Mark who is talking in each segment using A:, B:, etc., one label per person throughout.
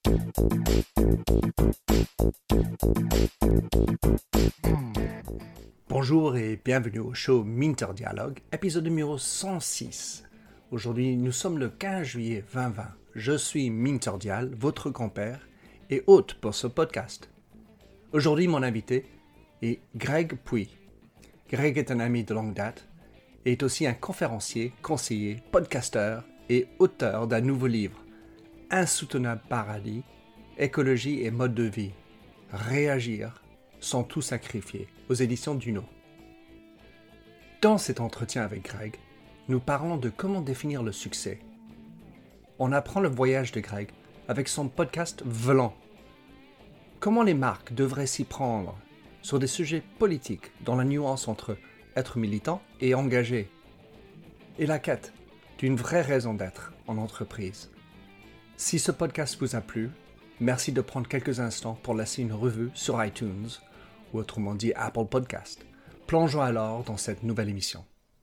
A: Bonjour et bienvenue au show Minter Dialogue, épisode numéro 106. Aujourd'hui, nous sommes le 15 juillet 2020. Je suis Minter Dial, votre compère et hôte pour ce podcast. Aujourd'hui, mon invité est Greg Puy. Greg est un ami de longue date et est aussi un conférencier, conseiller, podcasteur et auteur d'un nouveau livre, Insoutenable paradis, écologie et mode de vie, réagir sans tout sacrifier, aux éditions Duno. Dans cet entretien avec Greg, nous parlons de comment définir le succès. On apprend le voyage de Greg avec son podcast Vlan. Comment les marques devraient s'y prendre sur des sujets politiques dans la nuance entre être militant et engagé. Et la quête d'une vraie raison d'être en entreprise. Si ce podcast vous a plu, merci de prendre quelques instants pour laisser une revue sur iTunes, ou autrement dit Apple Podcast. Plongeons alors dans cette nouvelle émission.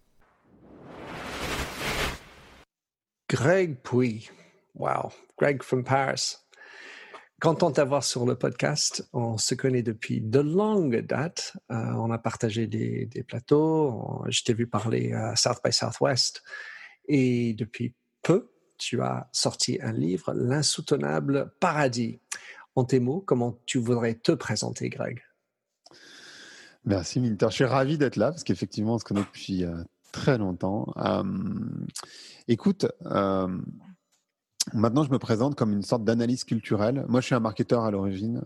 A: Greg Puy. Wow, Greg from Paris. Content de t'avoir sur le podcast. On se connaît depuis de longues dates. On a partagé des plateaux. Je t'ai vu parler à South by Southwest. Et depuis peu, tu as sorti un livre, L'insoutenable paradis. En tes mots, comment tu voudrais te présenter, Greg?
B: Merci Minter, je suis ravi d'être là parce qu'effectivement on se connaît depuis très longtemps. Écoute, maintenant je me présente comme une sorte d'analyse culturelle. Moi je suis un marketeur à l'origine,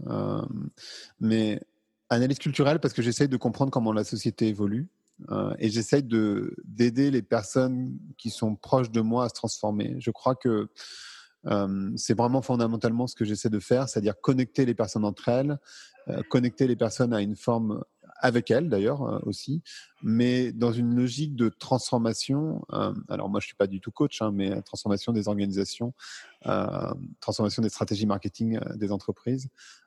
B: mais analyse culturelle parce que j'essaye de comprendre comment la société évolue et j'essaye d'aider les personnes qui sont proches de moi à se transformer. Je crois que c'est vraiment fondamentalement ce que j'essaie de faire, c'est-à-dire connecter les personnes entre elles, connecter les personnes à une forme avec elles d'ailleurs aussi, mais dans une logique de transformation. Alors moi je suis pas du tout coach, mais transformation des organisations, transformation des stratégies marketing des entreprises.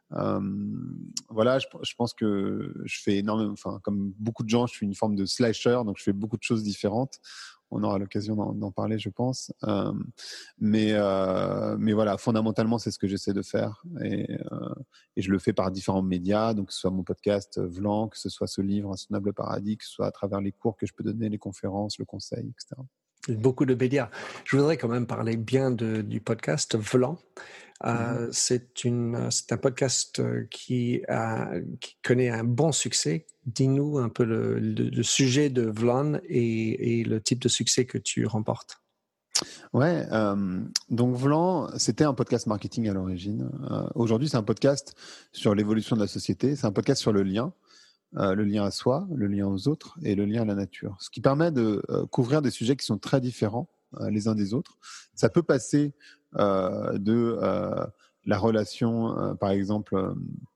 B: Voilà, je pense que je fais énormément, enfin comme beaucoup de gens, je suis une forme de slasher, donc je fais beaucoup de choses différentes. On aura l'occasion d'en parler, je pense. Mais voilà, fondamentalement, c'est ce que j'essaie de faire. Et je le fais par différents médias, donc que ce soit mon podcast Vlan, que ce soit ce livre, Insoutenable paradis, que ce soit à travers les cours que je peux donner, les conférences, le conseil, etc.
A: Beaucoup de médias. Je voudrais quand même parler bien du podcast Vlan. C'est un podcast qui connaît un bon succès. Dis-nous un peu le sujet de Vlan et le type de succès que tu remportes.
B: Ouais, donc Vlan, c'était un podcast marketing à l'origine. Aujourd'hui, c'est un podcast sur l'évolution de la société. C'est un podcast sur le lien à soi, le lien aux autres et le lien à la nature. Ce qui permet de couvrir des sujets qui sont très différents les uns des autres. Ça peut passer de la relation, par exemple,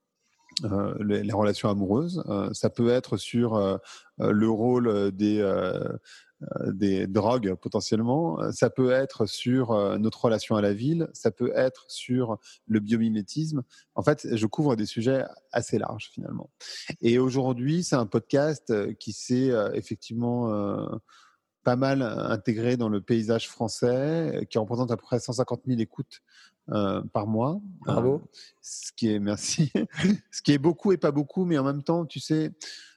B: les relations amoureuses. Ça peut être sur le rôle des drogues potentiellement. Ça peut être sur notre relation à la ville. Ça peut être sur le biomimétisme. En fait, je couvre des sujets assez larges finalement. Et aujourd'hui, c'est un podcast qui s'est effectivement pas mal intégré dans le paysage français, qui représente à peu près 150 000 écoutes par mois.
A: Bravo.
B: Ce qui est, merci, ce qui est beaucoup et pas beaucoup, mais en même temps, tu sais,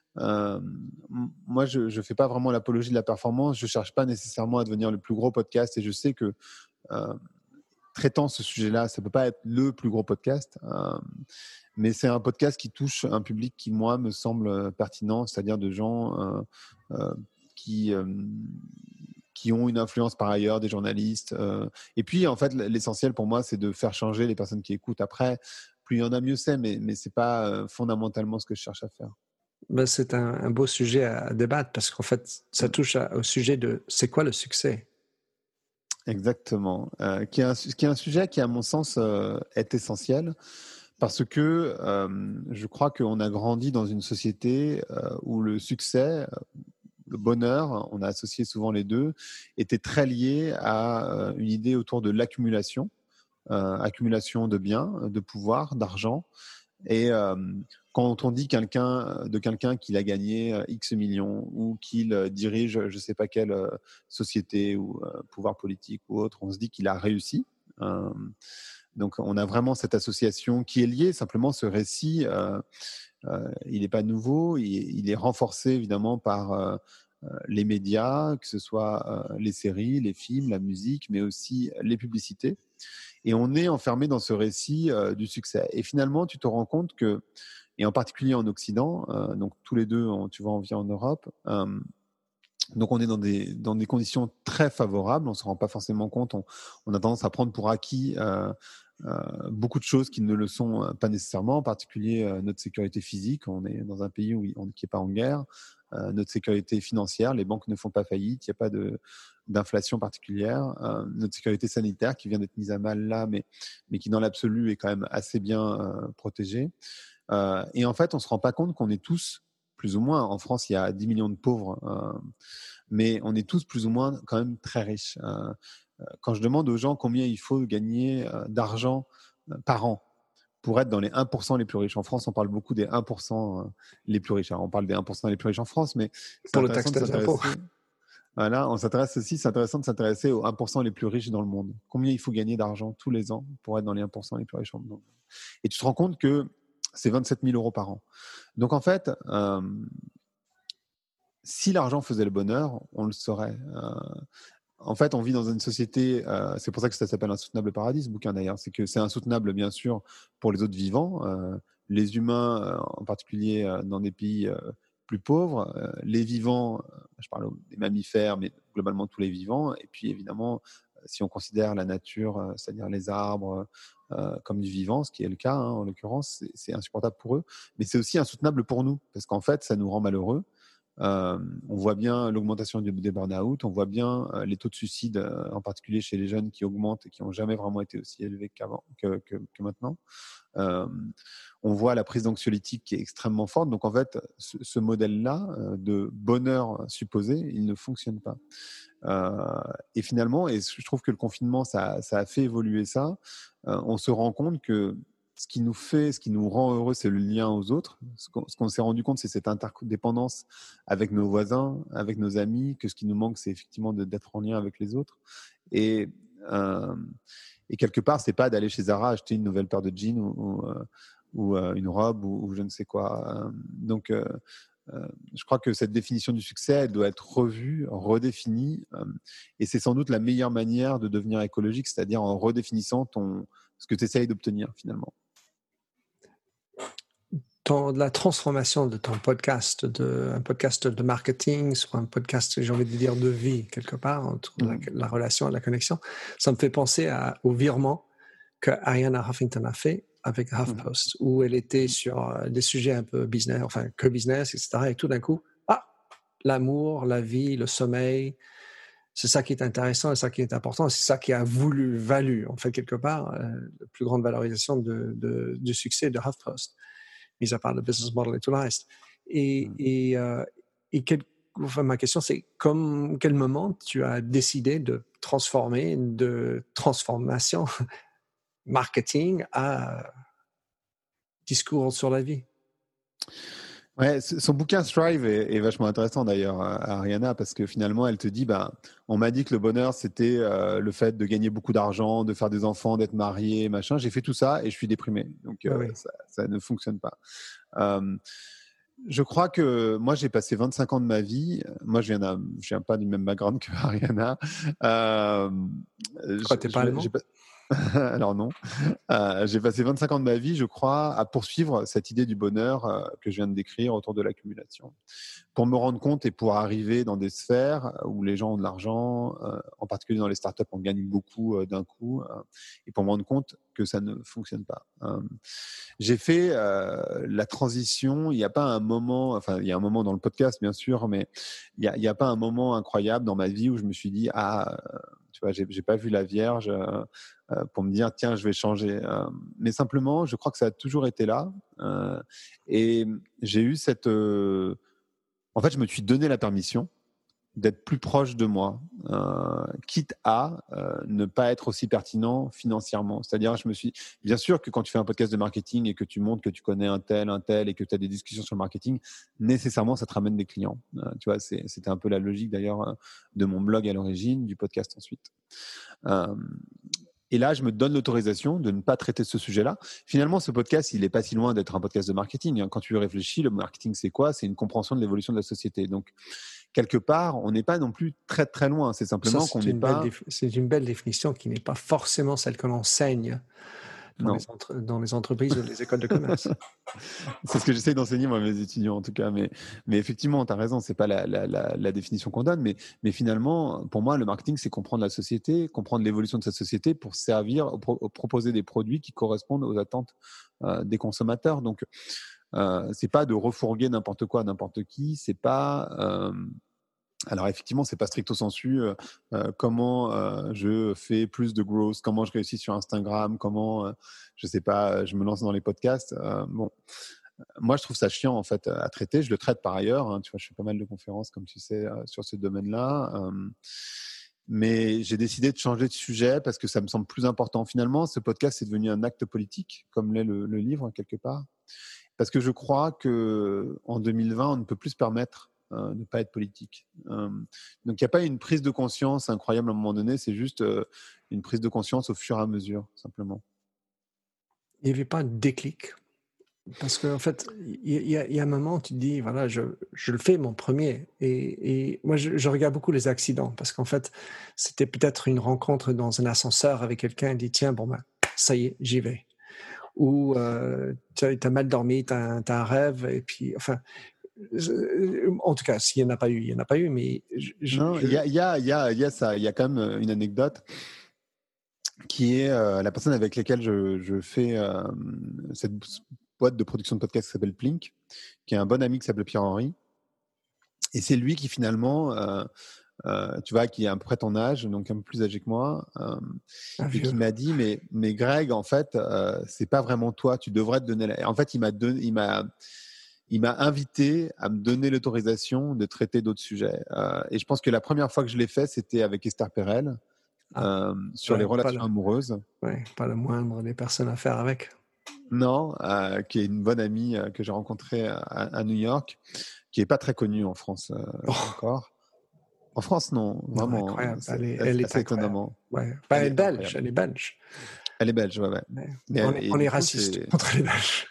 B: moi, je fais pas vraiment l'apologie de la performance. Je cherche pas nécessairement à devenir le plus gros podcast, et je sais que traitant ce sujet-là, ça peut pas être le plus gros podcast, mais c'est un podcast qui touche un public qui, moi, me semble pertinent, c'est-à-dire de gens qui ont une influence par ailleurs, des journalistes. Et puis, en fait, l'essentiel pour moi, c'est de faire changer les personnes qui écoutent. Après, plus il y en a, mieux c'est, mais ce n'est pas fondamentalement ce que je cherche à faire.
A: Ben, c'est un beau sujet à débattre parce qu'en fait, ça touche au sujet de c'est quoi le succès?
B: Exactement. Qui est un sujet qui, à mon sens, est essentiel. Parce que je crois qu'on a grandi dans une société où le succès, le bonheur, on a associé souvent les deux, était très lié à une idée autour de l'accumulation, accumulation de biens, de pouvoir, d'argent. Et quand on dit de quelqu'un qu'il a gagné X millions ou qu'il dirige je ne sais pas quelle société ou pouvoir politique ou autre, on se dit qu'il a réussi. Donc, on a vraiment cette association qui est liée. Simplement, ce récit, il n'est pas nouveau. Il est renforcé, évidemment, par les médias, que ce soit les séries, les films, la musique, mais aussi les publicités. Et on est enfermé dans ce récit du succès. Et finalement, tu te rends compte que, et en particulier en Occident, donc tous les deux, tu vois, on vit en Europe, donc on est dans des conditions très favorables, on ne se rend pas forcément compte, on a tendance à prendre pour acquis beaucoup de choses qui ne le sont pas nécessairement, en particulier notre sécurité physique. On est dans un pays qui n'est pas en guerre. Notre sécurité financière, les banques ne font pas faillite, il n'y a pas d'inflation particulière. Notre sécurité sanitaire qui vient d'être mise à mal là, mais qui dans l'absolu est quand même assez bien protégée. Et en fait, on ne se rend pas compte qu'on est tous, plus ou moins, en France, il y a 10 millions de pauvres, mais on est tous plus ou moins quand même très riches. Quand je demande aux gens combien il faut gagner d'argent par an pour être dans les 1% les plus riches. En France, on parle beaucoup des 1% les plus riches. Alors, on parle des 1% les plus riches en France, mais c'est
A: pour le
B: intéressant
A: taxe
B: de
A: des impôts.
B: s'intéresser. Voilà, on s'intéresse aussi, c'est intéressant de s'intéresser aux 1% les plus riches dans le monde. Combien il faut gagner d'argent tous les ans pour être dans les 1% les plus riches dans le monde. Et tu te rends compte que c'est 27 000 euros par an. Donc, en fait, si l'argent faisait le bonheur, on le saurait. En fait, on vit dans une société, c'est pour ça que ça s'appelle Insoutenable Paradis, ce bouquin d'ailleurs, c'est que c'est insoutenable bien sûr pour les autres vivants, les humains en particulier dans des pays plus pauvres, les vivants, je parle des mammifères, mais globalement tous les vivants, et puis évidemment, si on considère la nature, c'est-à-dire les arbres, comme du vivant, ce qui est le cas en l'occurrence, c'est insupportable pour eux, mais c'est aussi insoutenable pour nous, parce qu'en fait, ça nous rend malheureux. On voit bien l'augmentation des burn-out, on voit bien les taux de suicide, en particulier chez les jeunes, qui augmentent et qui n'ont jamais vraiment été aussi élevés que maintenant. On voit la prise d'anxiolytiques qui est extrêmement forte. Donc en fait, ce modèle-là de bonheur supposé, il ne fonctionne pas. Et finalement, et je trouve que le confinement, ça a fait évoluer ça. On se rend compte que ce qui nous rend heureux, c'est le lien aux autres. Ce qu'on s'est rendu compte, c'est cette interdépendance avec nos voisins, avec nos amis, que ce qui nous manque, c'est effectivement d'être en lien avec les autres. Et quelque part, c'est pas d'aller chez Zara acheter une nouvelle paire de jeans ou une robe ou je ne sais quoi. Donc, je crois que cette définition du succès, elle doit être revue, redéfinie. Et c'est sans doute la meilleure manière de devenir écologique, c'est-à-dire en redéfinissant ce que tu essayes d'obtenir finalement.
A: La transformation de ton podcast, un podcast de marketing sur un podcast, j'ai envie de dire, de vie, quelque part, entre la relation et la connexion, ça me fait penser au virement que Arianna Huffington a fait avec HuffPost, où elle était sur des sujets un peu business, enfin que business, etc. Et tout d'un coup, l'amour, la vie, le sommeil, c'est ça qui est intéressant et ça qui est important. C'est ça qui a valu, en fait, quelque part, la plus grande valorisation du succès de HuffPost, mis à part le business model et tout le reste. Ma question, c'est quel moment tu as décidé de transformer de transformation marketing à discours sur la vie?
B: Ouais, son bouquin Strive est vachement intéressant d'ailleurs, Arianna, parce que finalement, elle te dit, on m'a dit que le bonheur, c'était le fait de gagner beaucoup d'argent, de faire des enfants, d'être marié, machin. J'ai fait tout ça et je suis déprimé. Donc, ça ne fonctionne pas. Je crois que moi, j'ai passé 25 ans de ma vie. Moi, je viens pas du même background que Arianna.
A: T'es pas allemand?
B: Alors non. J'ai passé 25 ans de ma vie, je crois, à poursuivre cette idée du bonheur que je viens de décrire autour de l'accumulation. Pour me rendre compte et pour arriver dans des sphères où les gens ont de l'argent, en particulier dans les startups, on gagne beaucoup d'un coup, et pour me rendre compte que ça ne fonctionne pas. J'ai fait la transition. Il n'y a pas un moment, enfin, il y a un moment dans le podcast, bien sûr, mais il n'y a pas un moment incroyable dans ma vie où je me suis dit, tu vois, j'ai pas vu la Vierge pour me dire, tiens, je vais changer. Mais simplement, je crois que ça a toujours été là. Et j'ai eu en fait, je me suis donné la permission d'être plus proche de moi, quitte à ne pas être aussi pertinent financièrement. C'est-à-dire, bien sûr que quand tu fais un podcast de marketing et que tu montres que tu connais un tel, et que tu as des discussions sur le marketing, nécessairement, ça te ramène des clients. Tu vois, c'était un peu la logique d'ailleurs de mon blog à l'origine, du podcast ensuite. Et là, je me donne l'autorisation de ne pas traiter ce sujet-là. Finalement, ce podcast, il n'est pas si loin d'être un podcast de marketing. Quand tu y réfléchis, le marketing, c'est quoi? C'est une compréhension de l'évolution de la société. Donc, quelque part, on n'est pas non plus très, très loin. C'est
A: Ça,
B: simplement qu'on n'est pas…
A: c'est une belle définition qui n'est pas forcément celle que l'on enseigne
B: Non.
A: dans les entreprises ou les écoles de commerce.
B: C'est ce que j'essaie d'enseigner, moi, à mes étudiants, en tout cas. Mais effectivement, tu as raison, ce n'est pas la définition qu'on donne. Mais finalement, pour moi, le marketing, c'est comprendre la société, comprendre l'évolution de sa société pour servir, proposer des produits qui correspondent aux attentes des consommateurs. Donc, ce n'est pas de refourguer n'importe quoi à n'importe qui. C'est pas… alors effectivement, c'est pas stricto sensu comment je fais plus de growth, comment je réussis sur Instagram, comment je sais pas, je me lance dans les podcasts. Bon, moi je trouve ça chiant en fait à traiter. Je le traite par ailleurs. Hein, tu vois, je fais pas mal de conférences comme tu sais sur ce domaine-là. Mais j'ai décidé de changer de sujet parce que ça me semble plus important. Finalement, ce podcast est devenu un acte politique, comme l'est le livre quelque part. Parce que je crois qu'en 2020, on ne peut plus se permettre de ne pas être politique. Donc, il n'y a pas une prise de conscience incroyable à un moment donné, c'est juste une prise de conscience au fur et à mesure, simplement.
A: Il n'y avait pas de déclic. Parce qu'en fait, il y a un moment où tu te dis, voilà, je le fais mon premier. Et moi, je regarde beaucoup les accidents parce qu'en fait, c'était peut-être une rencontre dans un ascenseur avec quelqu'un et dit, tiens, bon, ben, ça y est, j'y vais. Ou tu as mal dormi, tu as un rêve, et puis, enfin, en tout cas, s'il n'y en a pas eu, il n'y en a pas eu, mais
B: Non, il y a ça, il y a quand même une anecdote qui est la personne avec laquelle je fais cette boîte de production de podcast qui s'appelle Plink, qui est un bon ami qui s'appelle Pierre-Henri. Et c'est lui qui finalement, tu vois, qui est à peu près ton âge, donc un peu plus âgé que moi, et qui m'a dit, mais Greg, en fait, c'est pas vraiment toi, tu devrais te donner En fait, il m'a invité à me donner l'autorisation de traiter d'autres sujets. Et je pense que la première fois que je l'ai fait, c'était avec Esther Perel, sur les relations amoureuses.
A: Ouais, pas le moindre des personnes à faire avec.
B: Non, qui est une bonne amie que j'ai rencontrée à New York, qui n'est pas très connue en France encore. En France, non, vraiment.
A: Non, incroyable.
B: Elle est assez étonnamment.
A: Ouais. Elle est belge, elle est belge.
B: Elle est belge, ouais.
A: Mais on est raciste contre les Belges.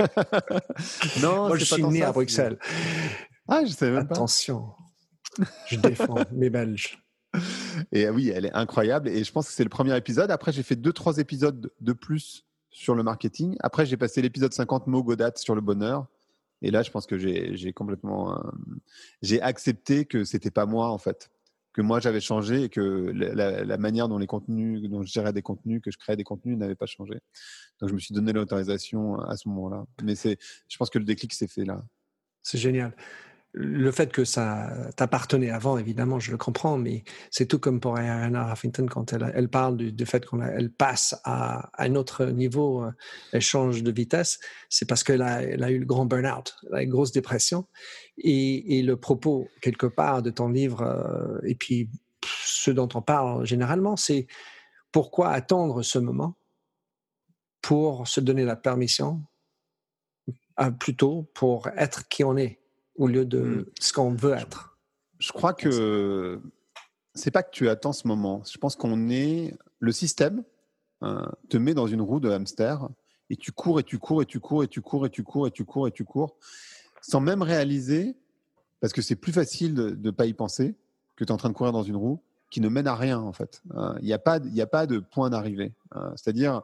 B: Non,
A: moi, je suis né à Bruxelles.
B: Ah, je savais même pas.
A: Attention, je défends les Belges.
B: Et oui, elle est incroyable. Et je pense que c'est le premier épisode. Après, j'ai fait 2-3 épisodes de plus sur le marketing. Après, j'ai passé l'épisode 50 mots Godot sur le bonheur. Et là, je pense que j'ai complètement… j'ai accepté que c'était pas moi, en fait. Que moi, j'avais changé et que la manière dont dont je gérais des contenus, que je créais des contenus n'avait pas changé. Donc, je me suis donné l'autorisation à ce moment-là. Mais je pense que le déclic s'est fait là.
A: C'est génial. Le fait que ça t'appartenait avant, évidemment, je le comprends, mais c'est tout comme pour Arianna Huffington quand elle parle du fait qu'elle passe à un autre niveau, elle change de vitesse, c'est parce qu'elle a eu le grand burn-out, la grosse dépression. Et le propos, quelque part, de ton livre, et puis ce dont on parle généralement, c'est pourquoi attendre ce moment pour se donner la permission, plutôt pour être qui on est, au lieu de ce qu'on veut être.
B: Je crois que c'est pas que tu attends ce moment. Je pense le système te met dans une roue de hamster et tu cours et tu cours et tu cours et tu cours et tu cours et tu cours et tu cours sans même réaliser, parce que c'est plus facile de ne pas y penser que tu es en train de courir dans une roue qui ne mène à rien en fait. Il n'y a pas de point d'arrivée. C'est-à-dire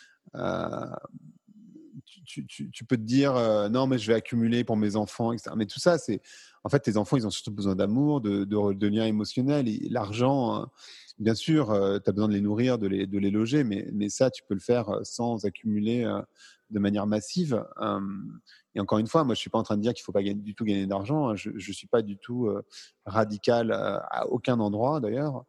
B: tu peux te dire non mais je vais accumuler pour mes enfants, etc. Mais tout ça, c'est en fait tes enfants, ils ont surtout besoin d'amour, de liens émotionnels. Et l'argent, bien sûr, tu as besoin de les nourrir, de les loger, mais ça, tu peux le faire sans accumuler de manière massive. Et encore une fois, moi, je suis pas en train de dire qu'il faut pas du tout gagner d'argent. Je suis pas du tout radical à aucun endroit d'ailleurs.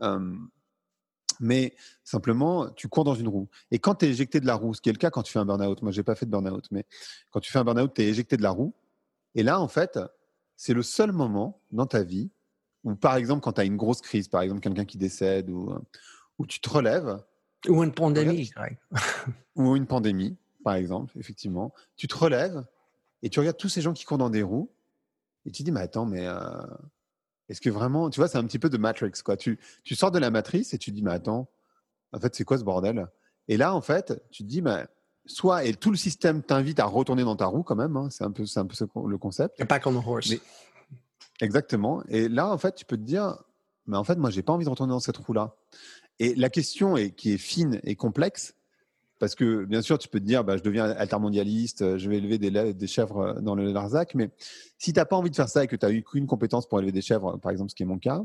B: Mais simplement, tu cours dans une roue. Et quand tu es éjecté de la roue, ce qui est le cas quand tu fais un burn-out, moi, je n'ai pas fait de burn-out, mais quand tu fais un burn-out, tu es éjecté de la roue. Et là, en fait, c'est le seul moment dans ta vie où, par exemple, quand tu as une grosse crise, par exemple, quelqu'un qui décède, où tu te relèves.
A: Ou une pandémie.
B: Ou une pandémie, par exemple, effectivement. Tu te relèves et tu regardes tous ces gens qui courent dans des roues et tu te dis, mais attends, mais… est-ce que vraiment, tu vois, c'est un petit peu de Matrix, quoi. Tu sors de la matrice et tu te dis, mais attends, En fait, c'est quoi ce bordel? Et là, en fait, tu te dis, bah, soit, et tout le système t'invite à retourner dans ta roue quand même, hein, c'est un peu le concept.
A: Back on the horse.
B: Mais exactement. Et là, en fait, tu peux te dire, mais en fait, moi, j'ai pas envie de retourner dans cette roue-là. Et la question qui est fine et complexe, parce que bien sûr, tu peux te dire, bah, je deviens altermondialiste, je vais élever des chèvres dans le Larzac, mais si tu n'as pas envie de faire ça et que tu n'as eu qu'une compétence pour élever des chèvres, par exemple, ce qui est mon cas,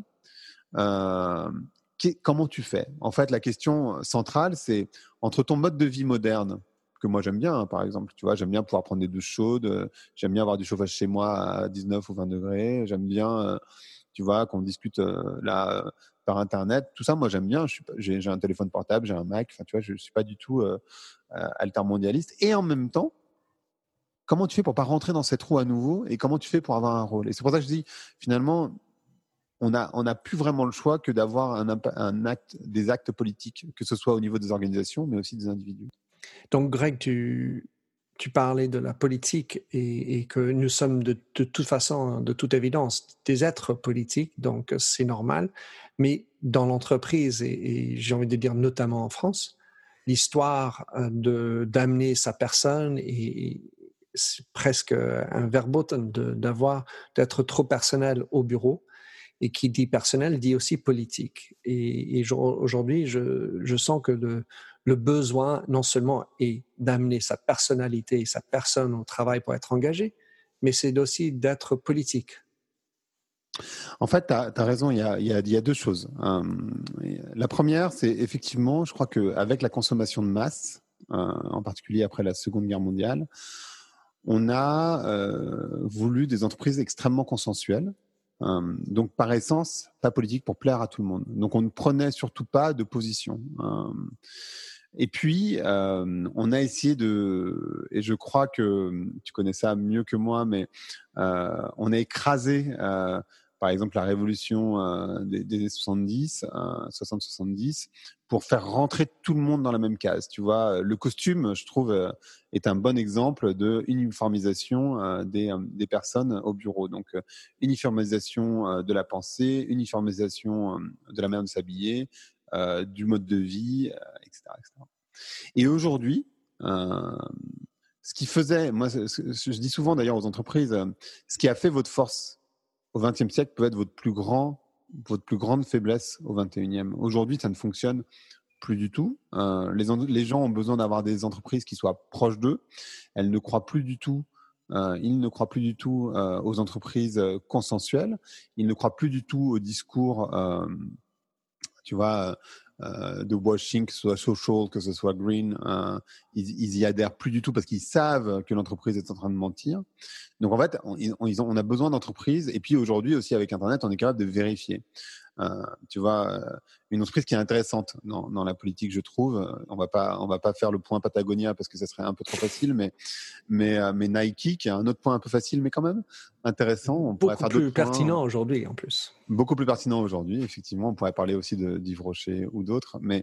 B: comment tu fais? En fait, la question centrale, c'est entre ton mode de vie moderne, que moi j'aime bien, hein, par exemple, tu vois, j'aime bien pouvoir prendre des douches chaudes, j'aime bien avoir du chauffage chez moi à 19 ou 20 degrés, j'aime bien, tu vois, qu'on discute là par Internet, tout ça, moi j'aime bien, j'ai un téléphone portable, j'ai un Mac, enfin, tu vois, je ne suis pas du tout altermondialiste. Et en même temps, comment tu fais pour pas rentrer dans cette roue à nouveau et comment tu fais pour avoir un rôle? Et c'est pour ça que je dis, finalement, on n'a plus vraiment le choix que d'avoir des actes politiques, que ce soit au niveau des organisations, mais aussi des individus.
A: Donc, Greg, tu parlais de la politique et que nous sommes de toute façon, de toute évidence, des êtres politiques, donc c'est normal. Mais dans l'entreprise, et j'ai envie de dire notamment en France, l'histoire d'amener sa personne et c'est presque un verboten d'être trop personnel au bureau. Et qui dit personnel dit aussi politique. Et aujourd'hui, je sens que le besoin non seulement est d'amener sa personnalité et sa personne au travail pour être engagé, mais c'est aussi d'être politique.
B: En fait, tu as raison, il y a deux choses. La première, c'est effectivement, je crois qu'avec la consommation de masse, en particulier après la Seconde Guerre mondiale, on a voulu des entreprises extrêmement consensuelles. Donc, par essence, pas politique pour plaire à tout le monde. Donc, on ne prenait surtout pas de position. Et puis, on a essayé et je crois que tu connais ça mieux que moi, mais on a écrasé, par exemple, la révolution des années 70, 60-70, pour faire rentrer tout le monde dans la même case. Tu vois, le costume, je trouve, est un bon exemple de uniformisation des personnes au bureau. Donc, uniformisation de la pensée, uniformisation de la manière de s'habiller, du mode de vie, etc., etc. Et aujourd'hui, ce qui faisait, moi, je dis souvent d'ailleurs aux entreprises, ce qui a fait votre force au XXe siècle peut être votre plus grande faiblesse au XXIe. Aujourd'hui, ça ne fonctionne plus du tout. Les gens ont besoin d'avoir des entreprises qui soient proches d'eux. Ils ne croient plus du tout aux entreprises consensuelles. Ils ne croient plus du tout au discours, tu vois, de washing, que ce soit social, que ce soit green, ils y adhèrent plus du tout parce qu'ils savent que l'entreprise est en train de mentir. Donc en fait, on a besoin d'entreprises. Et puis aujourd'hui aussi avec Internet, on est capable de vérifier. Tu vois, une entreprise qui est intéressante dans la politique, je trouve. On va pas faire le point Patagonia parce que ça serait un peu trop facile, mais Nike, qui a un autre point un peu facile, mais quand même intéressant. On pourrait faire
A: Beaucoup plus
B: d'autres points.
A: pertinent aujourd'hui, en plus.
B: Beaucoup plus pertinent aujourd'hui, effectivement. On pourrait parler aussi d'Yves Rocher ou d'autres. Mais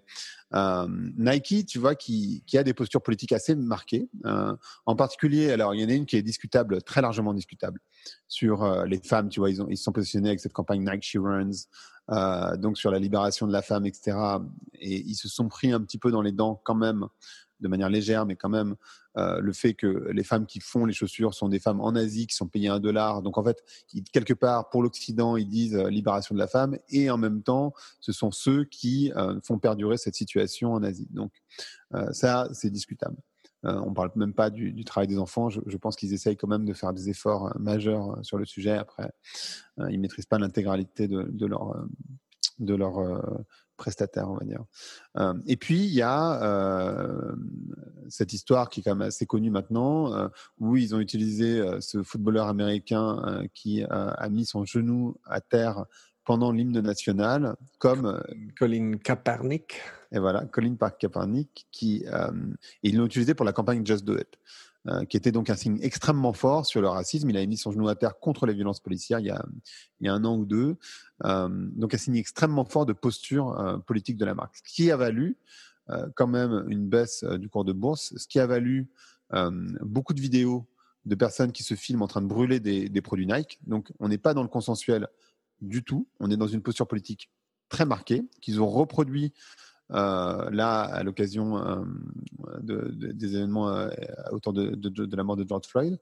B: Nike, tu vois, qui a des postures politiques assez marquées. En particulier, alors, il y en a une qui est discutable, très largement discutable, sur les femmes. Tu vois, ils se sont positionnés avec cette campagne Nike She Runs, donc sur la libération de la femme, etc. Et ils se sont pris un petit peu dans les dents quand même, de manière légère, mais quand même, le fait que les femmes qui font les chaussures sont des femmes en Asie qui sont payées $1. Donc en fait, quelque part, pour l'Occident, ils disent libération de la femme, et en même temps, ce sont ceux qui font perdurer cette situation en Asie. Donc ça, c'est discutable. On ne parle même pas du travail des enfants. Je pense qu'ils essayent quand même de faire des efforts majeurs sur le sujet. Après, ils ne maîtrisent pas l'intégralité de leur prestataire, on va dire. Et puis, il y a cette histoire qui est quand même assez connue maintenant, où ils ont utilisé ce footballeur américain qui a mis son genou à terre pendant l'hymne national, comme
A: Colin Kaepernick.
B: Et voilà, Colin Kaepernick, et ils l'ont utilisé pour la campagne Just Do It, qui était donc un signe extrêmement fort sur le racisme. Il avait mis son genou à terre contre les violences policières il y a un an ou deux. Donc un signe extrêmement fort de posture politique de la marque. Ce qui a valu quand même une baisse du cours de bourse, ce qui a valu beaucoup de vidéos de personnes qui se filment en train de brûler des produits Nike. Donc on n'est pas dans le consensuel du tout. On est dans une posture politique très marquée, qu'ils ont reproduit là, à l'occasion des événements autour de la mort de George Floyd,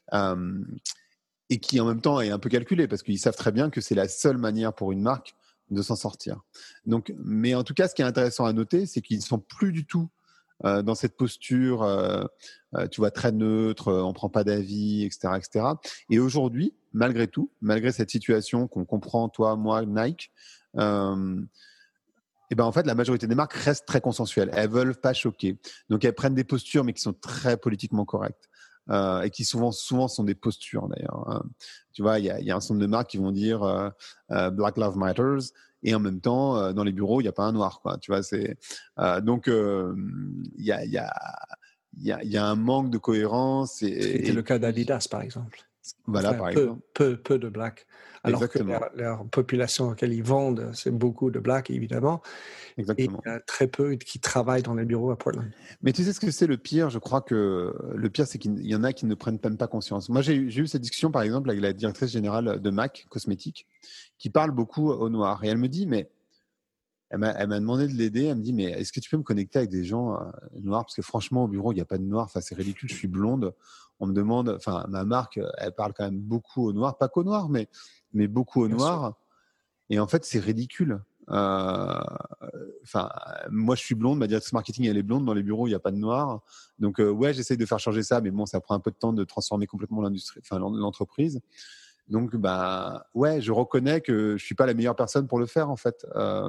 B: et qui en même temps est un peu calculé parce qu'ils savent très bien que c'est la seule manière pour une marque de s'en sortir. Donc, mais en tout cas, ce qui est intéressant à noter, c'est qu'ils ne sont plus du tout dans cette posture, tu vois, très neutre, on ne prend pas d'avis, etc., etc. Et aujourd'hui, malgré tout, malgré cette situation qu'on comprend, toi, moi, Nike, et ben en fait, la majorité des marques restent très consensuelles. Elles veulent pas choquer. Donc, elles prennent des postures, mais qui sont très politiquement correctes. Et qui souvent sont des postures, d'ailleurs. Tu vois, il y a un certain nombre de marques qui vont dire Black Lives Matters, et en même temps, dans les bureaux, il n'y a pas un noir, quoi. Tu vois, donc, il y a un manque de cohérence.
A: C'était le cas d'Adidas, par exemple.
B: Voilà,
A: Enfin,
B: par exemple.
A: peu de blacks. Alors
B: Exactement.
A: que leur population auquel ils vendent, c'est beaucoup de blacks, évidemment.
B: Exactement.
A: Et très peu qui travaillent dans les bureaux à Portland.
B: Mais tu sais ce que c'est le pire? Je crois que le pire, c'est qu'il y en a qui ne prennent même pas conscience. Moi, j'ai eu cette discussion, par exemple, avec la directrice générale de MAC Cosmétiques, qui parle beaucoup au noir. Et elle me dit, mais elle m'a demandé de l'aider. Elle me dit, mais est-ce que tu peux me connecter avec des gens noirs? Parce que franchement, au bureau, il n'y a pas de noirs. Enfin, c'est ridicule, je suis blonde. On me demande, enfin, ma marque, elle parle quand même beaucoup au noir. Pas qu'au noir, mais beaucoup au noir. Et en fait, c'est ridicule. Enfin, moi, je suis blonde. Ma directrice marketing, elle est blonde. Dans les bureaux, il n'y a pas de noir. Donc, ouais, j'essaye de faire changer ça, mais bon, ça prend un peu de temps de transformer complètement l'entreprise. Donc, bah, ouais, je reconnais que je suis pas la meilleure personne pour le faire, en fait.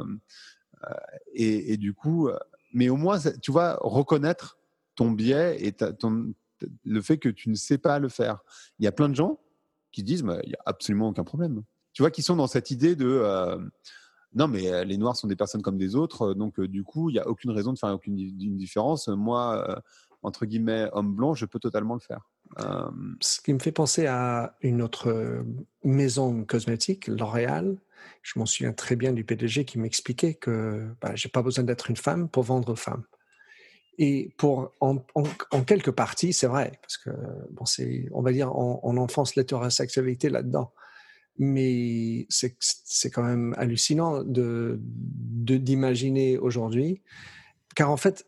B: Et du coup, mais au moins, tu vois, reconnaître ton biais et le fait que tu ne sais pas le faire. Il y a plein de gens qui disent, bah, il y a absolument aucun problème. Tu vois, qui sont dans cette idée de non, mais les Noirs sont des personnes comme des autres, donc du coup, il n'y a aucune raison de faire aucune différence. Moi, entre guillemets, homme blanc, je peux totalement le faire.
A: Ce qui me fait penser à une autre maison cosmétique, L'Oréal. Je m'en souviens très bien du PDG qui m'expliquait que j'ai pas besoin d'être une femme pour vendre aux femmes. Et en quelque partie, c'est vrai, parce que bon, on va dire, on enfonce l'hétérosexualité là-dedans. Mais c'est quand même hallucinant d'imaginer aujourd'hui, car en fait,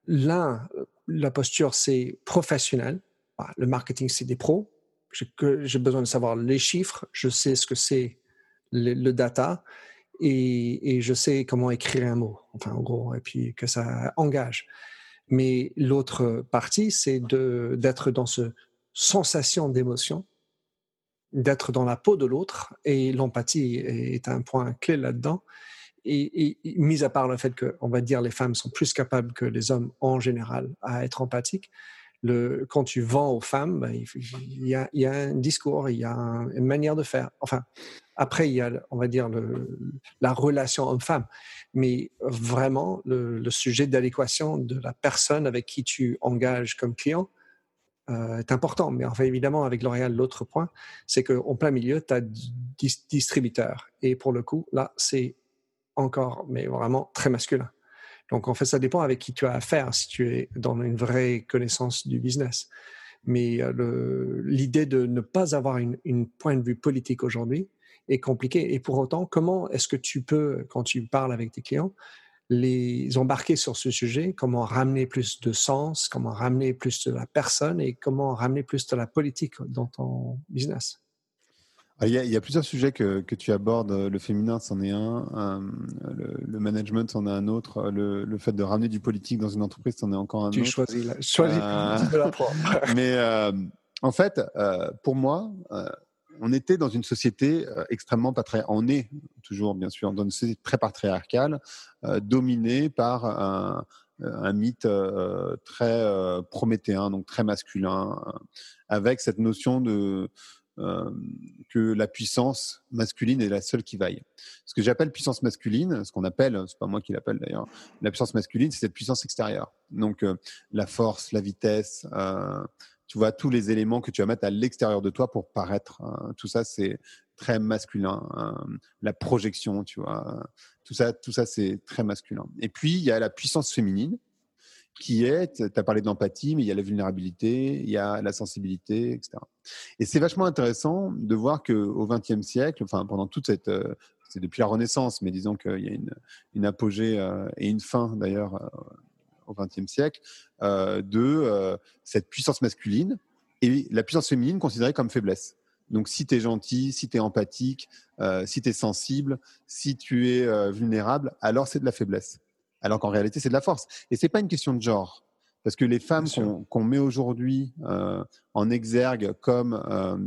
A: la posture, c'est professionnel. Le marketing, c'est des pros. J'ai besoin de savoir les chiffres, je sais ce que c'est le data, et je sais comment écrire un mot, enfin en gros, et puis que ça engage. Mais l'autre partie, c'est d'être dans ce sensation d'émotion, d'être dans la peau de l'autre, et l'empathie est un point clé là-dedans. Et mis à part le fait que, on va dire, les femmes sont plus capables que les hommes en général à être empathiques, quand tu vends aux femmes, il y a un discours, il y a une manière de faire. Enfin, après, il y a, on va dire, la relation homme-femme. Mais vraiment, le sujet d'adéquation de la personne avec qui tu engages comme client est important. Mais enfin, évidemment, avec L'Oréal, l'autre point, c'est qu'en plein milieu, tu as distributeur. Et pour le coup, là, c'est encore, mais vraiment très masculin. Donc, en fait, ça dépend avec qui tu as affaire, si tu es dans une vraie connaissance du business. Mais l'idée de ne pas avoir une point de vue politique aujourd'hui est compliquée. Et pour autant, comment est-ce que tu peux, quand tu parles avec tes clients, les embarquer sur ce sujet, comment ramener plus de sens, comment ramener plus de la personne et comment ramener plus de la politique dans ton business?
B: Il y a plusieurs sujets que tu abordes. Le féminin, c'en est un. Le management, c'en est un autre. Le fait de ramener du politique dans une entreprise, c'en est encore un
A: Tu
B: autre.
A: choisis de la prendre.
B: Mais en fait, pour moi, on était dans une société extrêmement patriarcale. On est toujours, bien sûr, dans une société très patriarcale, dominée par un mythe très prométhéen, donc très masculin, avec cette notion que la puissance masculine est la seule qui vaille. Ce que j'appelle puissance masculine, ce qu'on appelle, c'est pas moi qui l'appelle d'ailleurs, la puissance masculine, c'est cette puissance extérieure. Donc la force, la vitesse, tu vois, tous les éléments que tu vas mettre à l'extérieur de toi pour paraître. Tout ça, c'est très masculin. La projection, tu vois, tout ça, c'est très masculin. Et puis, il y a la puissance féminine, qui est, tu as parlé d'empathie, mais il y a la vulnérabilité, il y a la sensibilité, etc. Et c'est vachement intéressant de voir qu'au XXe siècle, enfin pendant toute c'est depuis la Renaissance, mais disons qu'il y a une apogée et une fin d'ailleurs au XXe siècle de cette puissance masculine et la puissance féminine considérée comme faiblesse. Donc, si tu es gentil, si tu es empathique, si tu es sensible, si tu es vulnérable, alors c'est de la faiblesse. Alors qu'en réalité, c'est de la force. Et c'est pas une question de genre. Parce que les femmes qu'on met aujourd'hui en exergue comme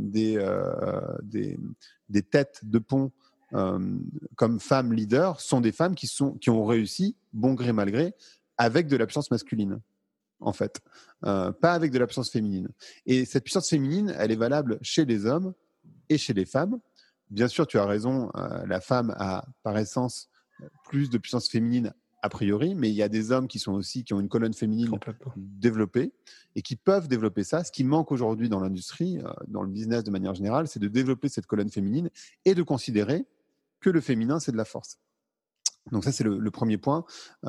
B: des têtes de pont, comme femmes leaders, sont des femmes qui ont réussi, bon gré mal gré, avec de la puissance masculine, en fait. Pas avec de la puissance féminine. Et cette puissance féminine, elle est valable chez les hommes et chez les femmes. Bien sûr, tu as raison, la femme a par essence plus de puissance féminine a priori, mais il y a des hommes qui ont une colonne féminine développée et qui peuvent développer ça. Ce qui manque aujourd'hui dans l'industrie, dans le business de manière générale, c'est de développer cette colonne féminine et de considérer que le féminin, c'est de la force. Donc ça, c'est le premier point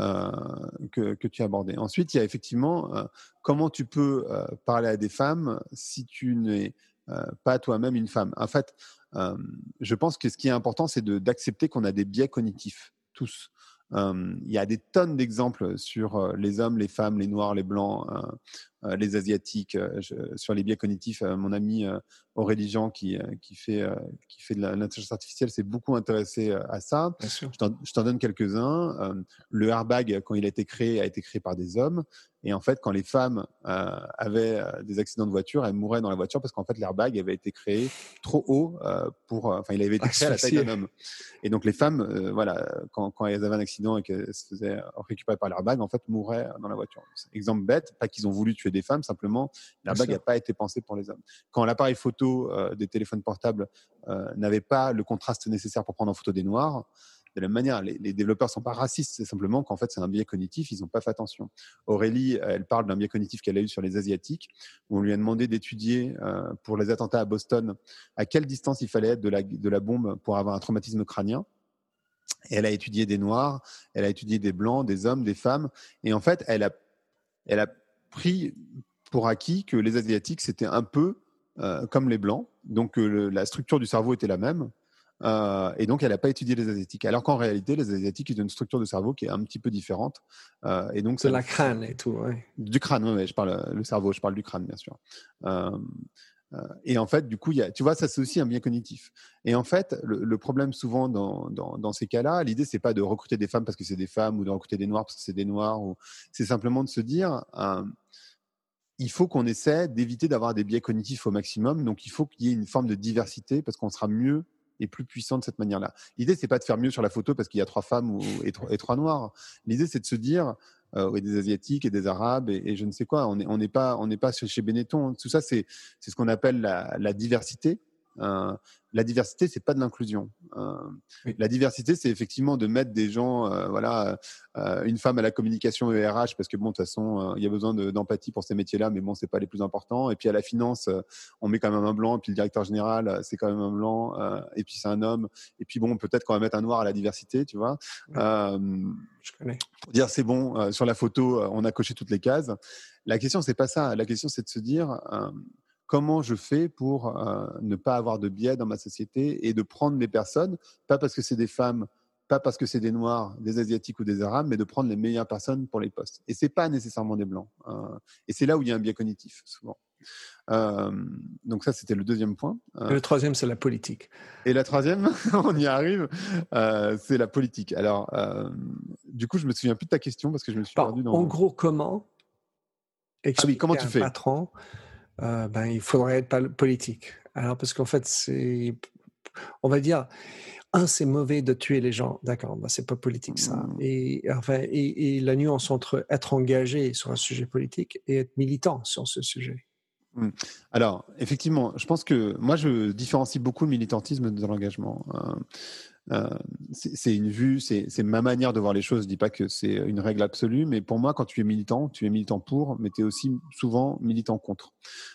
B: que tu as abordé. Ensuite, il y a effectivement comment tu peux parler à des femmes si tu n'es pas toi-même une femme. En fait, je pense que ce qui est important, c'est d'accepter qu'on a des biais cognitifs, tous. Il y a des tonnes d'exemples sur les hommes, les femmes, les noirs, les blancs, les asiatiques, sur les biais cognitifs. Mon ami Aurélie Jean, qui fait de l'intelligence artificielle, s'est beaucoup intéressé à ça. Je t'en donne quelques-uns. Le airbag, quand il a été créé par des hommes. Et en fait, quand les femmes avaient des accidents de voiture, elles mouraient dans la voiture parce qu'en fait, l'airbag avait été créé trop haut il avait été créé à la taille d'un homme. Et donc, les femmes, quand elles avaient un accident et qu'elles se faisaient récupérer par l'airbag, en fait, mouraient dans la voiture. Exemple bête, pas qu'ils ont voulu tuer des femmes, simplement, l'airbag n'a pas été pensé pour les hommes. Quand l'appareil photo des téléphones portables n'avait pas le contraste nécessaire pour prendre en photo des noirs, de la même manière, les développeurs ne sont pas racistes, c'est simplement qu'en fait, c'est un biais cognitif, ils n'ont pas fait attention. Aurélie, elle parle d'un biais cognitif qu'elle a eu sur les Asiatiques, où on lui a demandé d'étudier, pour les attentats à Boston, à quelle distance il fallait être de la bombe pour avoir un traumatisme crânien. Et elle a étudié des Noirs, elle a étudié des Blancs, des hommes, des femmes, et en fait, elle a pris pour acquis que les Asiatiques, c'était un peu comme les Blancs, donc la structure du cerveau était la même. Et donc, elle n'a pas étudié les Asiatiques. Alors qu'en réalité, les Asiatiques, ils ont une structure de cerveau qui est un petit peu différente. Et donc,
A: de la crâne et tout, oui.
B: Du crâne, oui, je parle le cerveau, je parle du crâne, bien sûr. Et en fait, du coup, tu vois, ça, c'est aussi un biais cognitif. Et en fait, le problème souvent dans ces cas-là, l'idée, c'est pas de recruter des femmes parce que c'est des femmes ou de recruter des noirs parce que c'est des noirs. C'est simplement de se dire... il faut qu'on essaie d'éviter d'avoir des biais cognitifs au maximum. Donc, il faut qu'il y ait une forme de diversité parce qu'on sera mieux et plus puissant de cette manière-là. L'idée, c'est pas de faire mieux sur la photo parce qu'il y a 3 femmes et 3 noirs. L'idée, c'est de se dire, et des Asiatiques et des Arabes et je ne sais quoi, on n'est pas chez Benetton. Tout ça, c'est ce qu'on appelle la diversité. La diversité, c'est pas de l'inclusion.
A: Oui.
B: La diversité, c'est effectivement de mettre des gens, une femme à la communication et RH, parce que bon, de toute façon, il y a besoin d'empathie pour ces métiers-là, mais bon, c'est pas les plus importants. Et puis à la finance, on met quand même un blanc, et puis le directeur général, c'est quand même un blanc, et puis c'est un homme. Et puis bon, peut-être qu'on va mettre un noir à la diversité, tu vois.
A: Oui. Je connais.
B: Pour dire c'est bon, sur la photo, on a coché toutes les cases. La question, c'est pas ça. La question, c'est de se dire comment je fais pour ne pas avoir de biais dans ma société et de prendre les personnes, pas parce que c'est des femmes, pas parce que c'est des Noirs, des Asiatiques ou des Arabes, mais de prendre les meilleures personnes pour les postes. Et c'est pas nécessairement des Blancs. Et c'est là où il y a un biais cognitif, souvent. Donc ça, c'était le deuxième point.
A: Et le troisième, c'est la politique.
B: Et la troisième, on y arrive, c'est la politique. Alors, du coup, je me souviens plus de ta question parce que je me suis perdu dans...
A: En gros, comment expliquer
B: comment
A: à
B: tu
A: un
B: fais
A: patron il faudrait être politique. Alors, parce qu'en fait, on va dire, c'est mauvais de tuer les gens. D'accord, c'est pas politique ça. Et la nuance entre être engagé sur un sujet politique et être militant sur ce sujet.
B: Alors, effectivement, je pense que moi, je différencie beaucoup le militantisme de l'engagement. C'est une vue, c'est ma manière de voir les choses. Je dis pas que c'est une règle absolue, mais pour moi, quand tu es militant pour, mais tu es aussi souvent militant contre.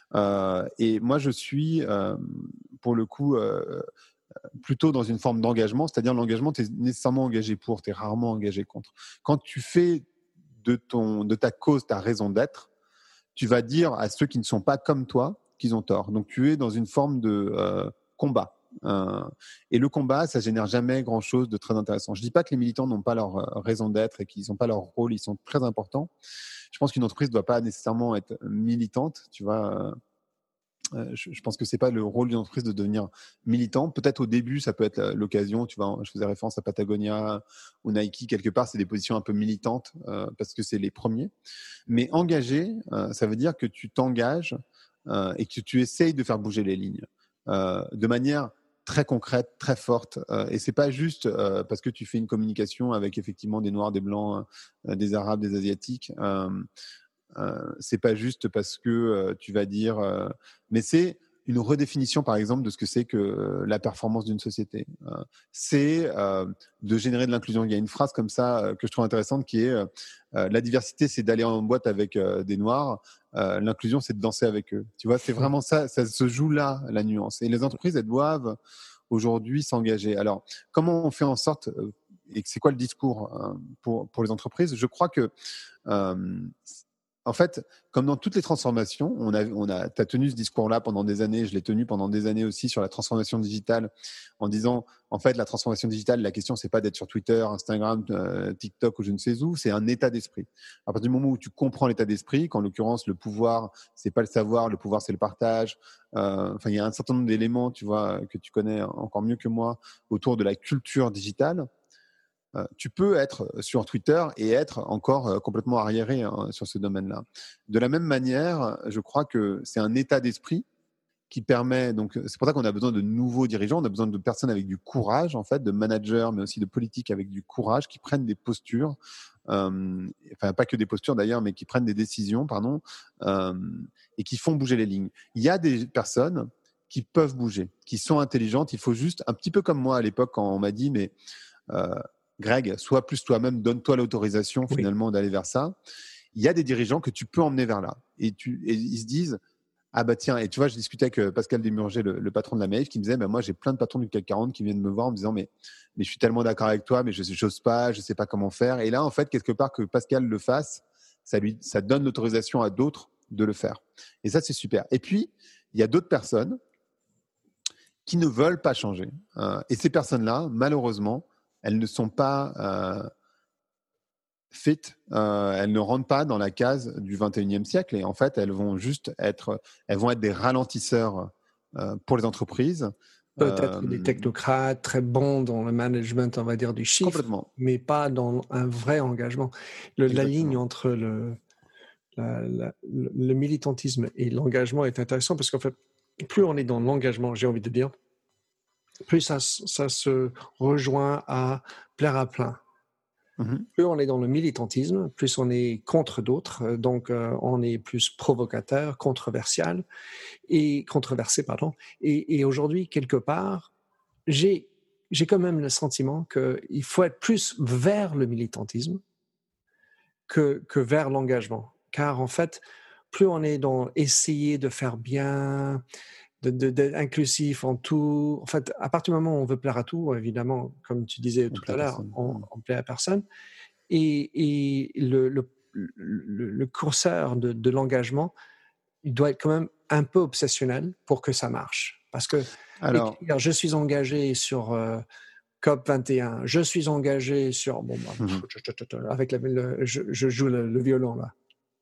B: Et moi, je suis, pour le coup, plutôt dans une forme d'engagement, c'est-à-dire l'engagement, tu es nécessairement engagé pour, tu es rarement engagé contre. Quand tu fais de ta cause ta raison d'être, tu vas dire à ceux qui ne sont pas comme toi qu'ils ont tort. Donc, tu es dans une forme de combat. Et le combat, ça génère jamais grand-chose de très intéressant. Je dis pas que les militants n'ont pas leur raison d'être et qu'ils n'ont pas leur rôle, ils sont très importants. Je pense qu'une entreprise ne doit pas nécessairement être militante, tu vois. Je pense que c'est pas le rôle d'une entreprise de devenir militant. Peut-être au début, ça peut être l'occasion. Tu vois, je faisais référence à Patagonia ou Nike. Quelque part, c'est des positions un peu militantes parce que c'est les premiers. Mais engagé, ça veut dire que tu t'engages et que tu essayes de faire bouger les lignes de manière très concrète, très forte. Et c'est pas juste parce que tu fais une communication avec effectivement des Noirs, des Blancs, des Arabes, des Asiatiques. C'est pas juste parce que tu vas dire, mais c'est une redéfinition, par exemple, de ce que c'est que la performance d'une société. C'est de générer de l'inclusion. Il y a une phrase comme ça que je trouve intéressante qui est la diversité, c'est d'aller en boîte avec des Noirs. L'inclusion, c'est de danser avec eux. Tu vois, c'est vraiment ça. Ça se joue là, la nuance. Et les entreprises, elles doivent aujourd'hui s'engager. Alors, comment on fait en sorte et c'est quoi le discours pour les entreprises? Je crois que en fait, comme dans toutes les transformations, t'as tenu ce discours-là pendant des années, je l'ai tenu pendant des années aussi sur la transformation digitale, en disant, en fait, la transformation digitale, la question, c'est pas d'être sur Twitter, Instagram, TikTok ou je ne sais où, c'est un état d'esprit. À partir du moment où tu comprends l'état d'esprit, qu'en l'occurrence, le pouvoir, c'est pas le savoir, le pouvoir, c'est le partage. Enfin, il y a un certain nombre d'éléments, tu vois, que tu connais encore mieux que moi, autour de la culture digitale. Tu peux être sur Twitter et être encore complètement arriéré sur ce domaine-là. De la même manière, je crois que c'est un état d'esprit qui permet, donc c'est pour ça qu'on a besoin de nouveaux dirigeants, on a besoin de personnes avec du courage, en fait, de managers, mais aussi de politiques avec du courage, qui prennent des postures, enfin pas que des postures d'ailleurs, mais qui prennent des décisions, pardon, et qui font bouger les lignes. Il y a des personnes qui peuvent bouger, qui sont intelligentes, il faut juste, un petit peu comme moi à l'époque quand on m'a dit, mais Greg, sois plus toi-même, donne-toi l'autorisation finalement d'aller vers ça. Il y a des dirigeants que tu peux emmener vers là. Et ils se disent, ah bah tiens, et tu vois, je discutais avec Pascal Desmurger, le patron de la Maïf, qui me disait, bah, moi j'ai plein de patrons du CAC 40 qui viennent me voir en me disant, mais je suis tellement d'accord avec toi, mais je n'ose pas, je ne sais pas comment faire. Et là, en fait, quelque part, que Pascal le fasse, ça donne l'autorisation à d'autres de le faire. Et ça, c'est super. Et puis, il y a d'autres personnes qui ne veulent pas changer. Et ces personnes-là, malheureusement, elles ne sont pas fit, elles ne rentrent pas dans la case du 21e siècle et en fait, elles vont être des ralentisseurs pour les entreprises.
A: Peut-être des technocrates très bons dans le management, on va dire, du chiffre,
B: Complètement.
A: mais pas dans un vrai engagement. La ligne entre le militantisme et l'engagement est intéressant parce qu'en fait, plus on est dans l'engagement, j'ai envie de dire, plus ça se rejoint à plaire à plein. Plus on est dans le militantisme, plus on est contre d'autres, donc on est plus provocateur, controversé, pardon. Et aujourd'hui, quelque part, j'ai quand même le sentiment qu'il faut être plus vers le militantisme que vers l'engagement. Car en fait, plus on est dans essayer de faire bien, d'être inclusif en tout. En fait, à partir du moment où on veut plaire à tout, évidemment, comme tu disais tout à l'heure, on plaît à personne. Et le curseur de l'engagement, il doit être quand même un peu obsessionnel pour que ça marche. Parce que écrire, je suis engagé sur COP 21, je suis engagé sur... Bon, avec je joue le violon là.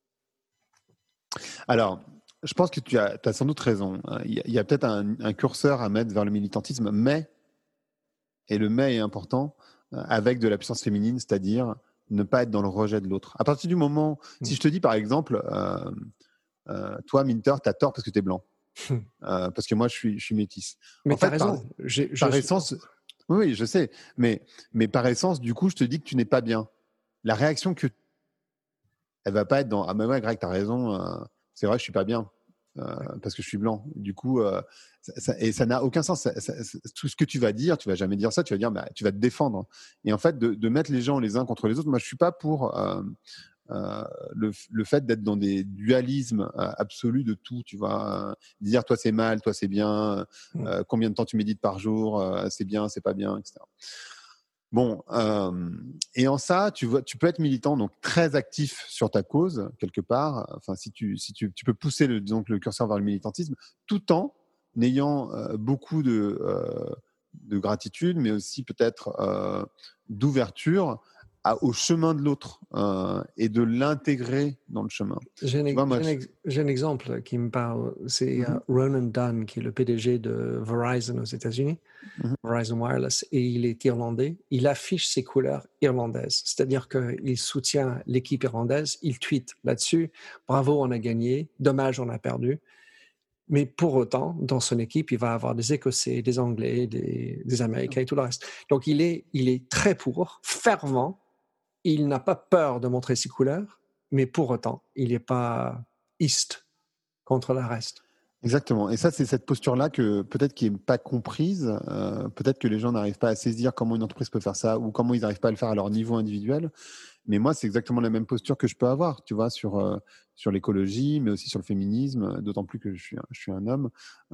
B: Alors, je pense que tu as sans doute raison. Il y a peut-être un curseur à mettre vers le militantisme, et le mais est important, avec de la puissance féminine, c'est-à-dire ne pas être dans le rejet de l'autre. À partir du moment, si je te dis par exemple, toi, Minter, tu as tort parce que tu es blanc, parce que moi, je suis métisse.
A: Mais tu as raison.
B: Par essence, oui, je sais, mais par essence, du coup, je te dis que tu n'es pas bien. La réaction elle va pas être dans ah mais ouais, Greg, tu as raison, c'est vrai, je suis pas bien. Parce que je suis blanc. Du coup, ça n'a aucun sens. Tout ce que tu vas dire, tu vas jamais dire ça. Tu vas dire, bah, tu vas te défendre. Et en fait, de mettre les gens les uns contre les autres, moi, je suis pas pour le fait d'être dans des dualismes absolus de tout. Tu vois, dire toi c'est mal, toi c'est bien. Combien de temps tu médites par jour, c'est bien, c'est pas bien, etc. Bon, et en ça, tu peux être militant, donc très actif sur ta cause quelque part. Enfin, si tu peux pousser le curseur vers le militantisme, tout en ayant beaucoup de gratitude, mais aussi peut-être d'ouverture au chemin de l'autre et de l'intégrer dans le chemin.
A: J'ai
B: Tu vois, moi,
A: un exemple qui me parle. C'est
B: Mhm,
A: Ronan Dunn, qui est le PDG de Verizon aux États-Unis,
B: mhm.
A: Verizon Wireless, et il est irlandais. Il affiche ses couleurs irlandaises, c'est-à-dire qu'il soutient l'équipe irlandaise. Il tweet là-dessus. Bravo, on a gagné. Dommage, on a perdu. Mais pour autant, dans son équipe, il va avoir des Écossais, des Anglais, des Américains et tout le reste. Donc, il est très fervent. Il n'a pas peur de montrer ses couleurs, mais pour autant, il n'est pas east contre le reste.
B: Exactement. Et ça, c'est cette posture-là que peut-être qui n'est pas comprise. Peut-être que les gens n'arrivent pas à saisir comment une entreprise peut faire ça ou comment ils n'arrivent pas à le faire à leur niveau individuel. Mais moi, c'est exactement la même posture que je peux avoir, tu vois, sur l'écologie, mais aussi sur le féminisme, d'autant plus que je suis un homme.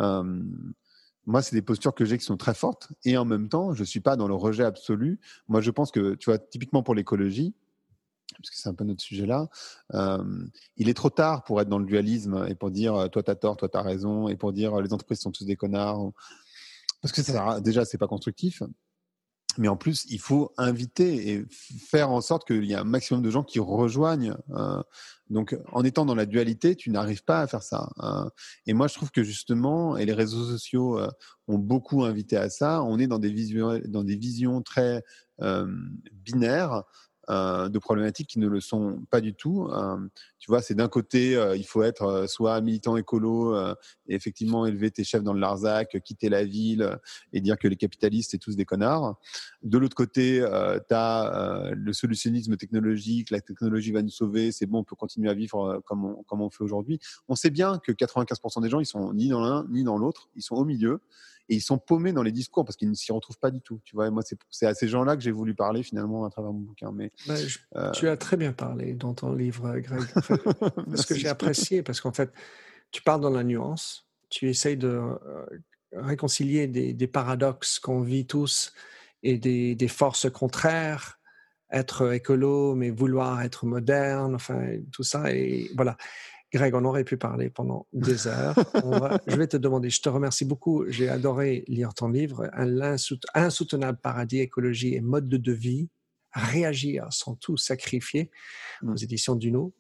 B: Moi, c'est des postures que j'ai qui sont très fortes. Et en même temps, je ne suis pas dans le rejet absolu. Moi, je pense que, tu vois, typiquement pour l'écologie, parce que c'est un peu notre sujet là, il est trop tard pour être dans le dualisme et pour dire toi t'as tort, toi t'as raison, et pour dire les entreprises sont tous des connards, parce que ça, déjà c'est pas constructif, mais en plus il faut inviter et faire en sorte qu'il y ait un maximum de gens qui rejoignent. Donc en étant dans la dualité, tu n'arrives pas à faire ça. Et moi je trouve que justement, et les réseaux sociaux ont beaucoup invité à ça, on est dans des visions très binaires de problématiques qui ne le sont pas du tout. Tu vois, c'est d'un côté, il faut être soit militant écolo et effectivement élever tes chefs dans le Larzac, quitter la ville et dire que les capitalistes, c'est tous des connards. De l'autre côté, tu as le solutionnisme technologique, la technologie va nous sauver, c'est bon, on peut continuer à vivre comme on fait aujourd'hui. On sait bien que 95% des gens, ils sont ni dans l'un ni dans l'autre, ils sont au milieu. Et ils sont paumés dans les discours parce qu'ils ne s'y retrouvent pas du tout. Tu vois, et moi, c'est à ces gens-là que j'ai voulu parler finalement à travers mon bouquin. Mais
A: tu as très bien parlé dans ton livre, Greg. En fait, ce que j'ai apprécié, parce qu'en fait, tu parles dans la nuance, tu essayes de réconcilier des paradoxes qu'on vit tous et des forces contraires, être écolo, mais vouloir être moderne, enfin, tout ça. Et voilà. Greg, on aurait pu parler pendant des heures. Je vais te demander, je te remercie beaucoup. J'ai adoré lire ton livre, Insoutenable paradis, écologie et mode de vie, réagir sans tout sacrifier, aux éditions Duno.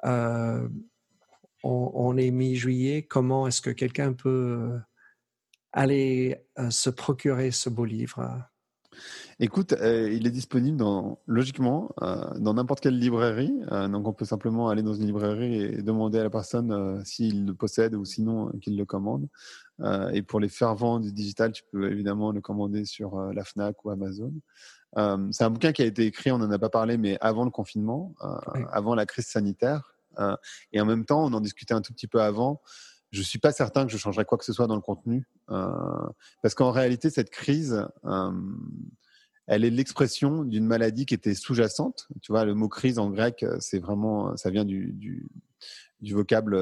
A: On est mi-juillet. Comment est-ce que quelqu'un peut aller se procurer ce beau livre?
B: Écoute, il est disponible logiquement dans n'importe quelle librairie. Donc, on peut simplement aller dans une librairie et demander à la personne s'il le possède ou sinon qu'il le commande. Et pour les fervents du digital, tu peux évidemment le commander sur la Fnac ou Amazon. C'est un bouquin qui a été écrit, on n'en a pas parlé, mais avant le confinement,
A: Oui.
B: avant la crise sanitaire. Et en même temps, on en discutait un tout petit peu avant. Je ne suis pas certain que je changerais quoi que ce soit dans le contenu. Parce qu'en réalité, cette crise... elle est l'expression d'une maladie qui était sous-jacente. Tu vois, le mot crise en grec, c'est vraiment, ça vient du vocable,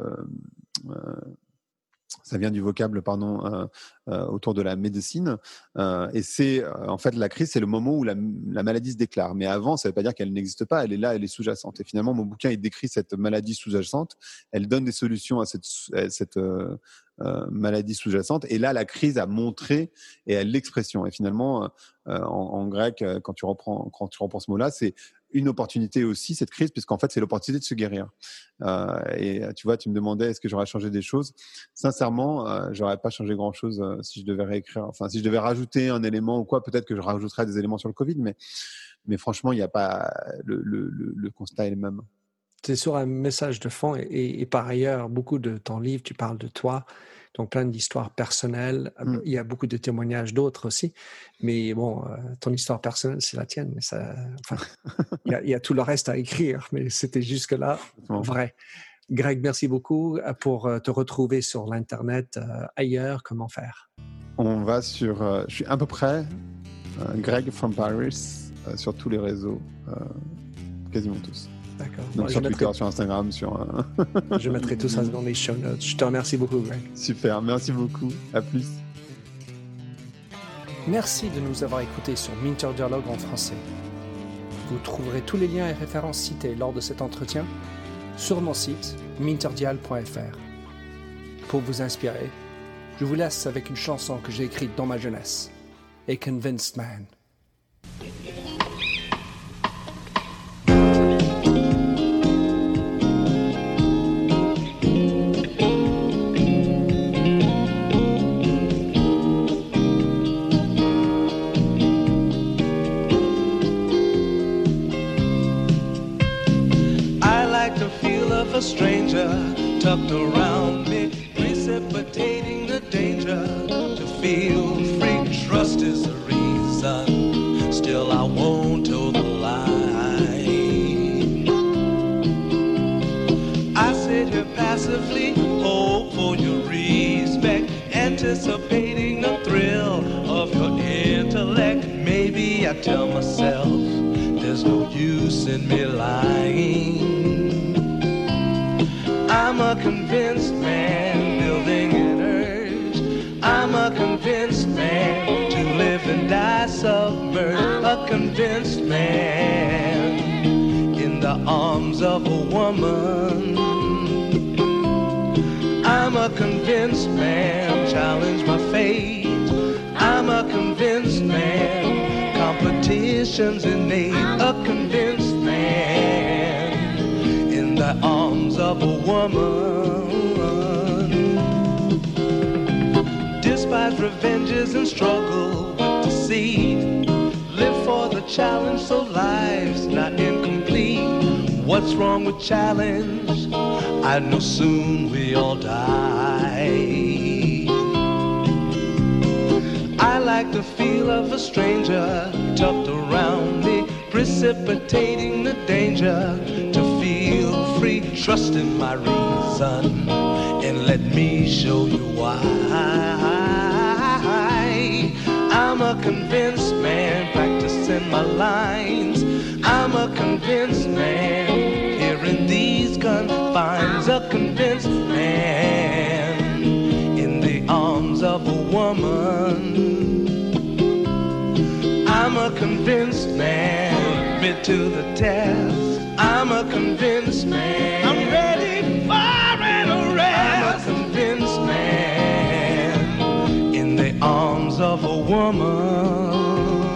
B: autour de la médecine. Et c'est en fait la crise, c'est le moment où la maladie se déclare. Mais avant, ça ne veut pas dire qu'elle n'existe pas. Elle est là, elle est sous-jacente. Et finalement, mon bouquin il décrit cette maladie sous-jacente. Elle donne des solutions à cette maladie sous-jacente. Et là, la crise a montré et elle l'expression. Et finalement, en grec, quand tu reprends ce mot-là, c'est une opportunité aussi, cette crise, puisqu'en fait, c'est l'opportunité de se guérir. Et tu vois, tu me demandais est-ce que j'aurais changé des choses. Sincèrement, j'aurais pas changé grand-chose si je devais réécrire. Enfin, si je devais rajouter un élément ou quoi, peut-être que je rajouterais des éléments sur le Covid, mais franchement, il n'y a pas le constat est le même.
A: C'est sur un message de fond et par ailleurs, beaucoup de ton livre, tu parles de toi, donc plein d'histoires personnelles. Il y a beaucoup de témoignages d'autres aussi, mais bon, ton histoire personnelle, c'est la tienne. Mais il y a tout le reste à écrire, mais c'était jusque-là vrai. Greg, merci beaucoup. Pour te retrouver sur l'Internet ailleurs, comment faire?
B: On va je suis à peu près Greg from Paris sur tous les réseaux, quasiment tous.
A: D'accord.
B: Donc sur Twitter, sur Instagram,
A: Je mettrai tout ça dans les show notes. Je te remercie beaucoup, Greg.
B: Super, merci beaucoup. À plus.
A: Merci de nous avoir écoutés sur Minter Dialogue en français. Vous trouverez tous les liens et références cités lors de cet entretien sur mon site minterdial.fr. Pour vous inspirer, Je vous laisse avec une chanson que j'ai écrite dans ma jeunesse, A Convinced Man.
C: A stranger tucked around me, precipitating the danger. To feel free, trust is the reason. Still I won't toe the line. I sit here passively, hope for your respect, anticipating the thrill of your intellect. Maybe I tell myself there's no use in me lying. I'm a convinced man, building an urge. I'm a convinced man, to live and die submerged. A convinced man, in the arms of a woman. I'm a convinced man, challenge my fate. I'm a convinced man, competition's innate. A convinced man, in the arms of a woman. Despise revenges and struggle with deceit. Live for the challenge so life's not incomplete. What's wrong with challenge? I know soon we all die. I like the feel of a stranger tucked around me, precipitating the danger. To feel free, trust in my reason, and let me show you why. I'm a convinced man, practicing my lines. I'm a convinced man, here in these confines. A convinced man, in the arms of a woman. I'm a convinced man, admit to the test. I'm a convinced man, I'm ready for an arrest. I'm a convinced man, in the arms of a woman.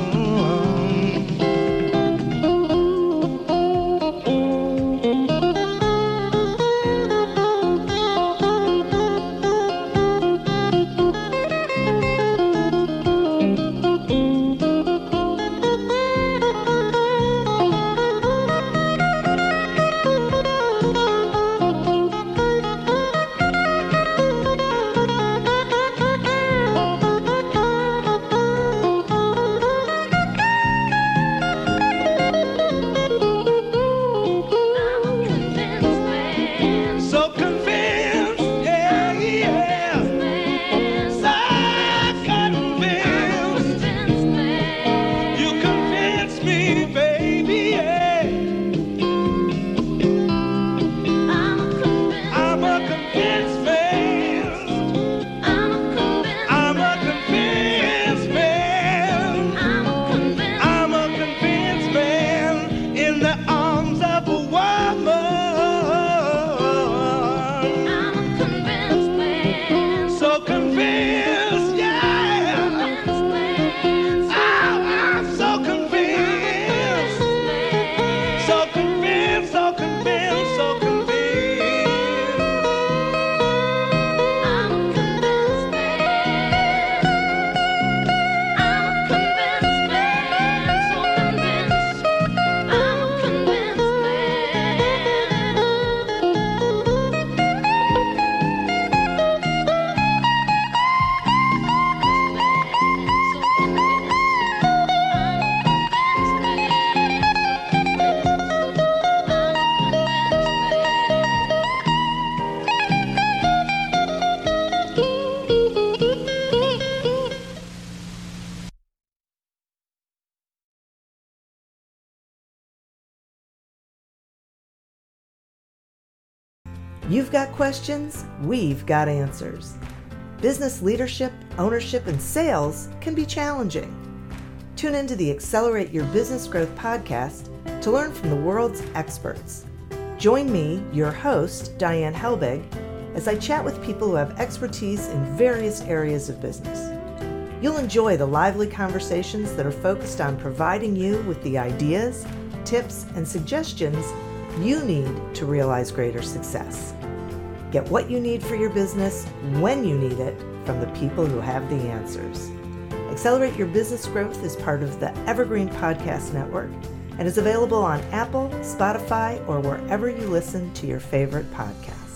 D: You've got questions, we've got answers. Business leadership, ownership, and sales can be challenging. Tune into the Accelerate Your Business Growth podcast to learn from the world's experts. Join me, your host, Diane Helbig, as I chat with people who have expertise in various areas of business. You'll enjoy the lively conversations that are focused on providing you with the ideas, tips, and suggestions you need to realize greater success. Get what you need for your business when you need it from the people who have the answers. Accelerate Your Business Growth is part of the Evergreen Podcast Network and is available on Apple, Spotify, or wherever you listen to your favorite podcasts.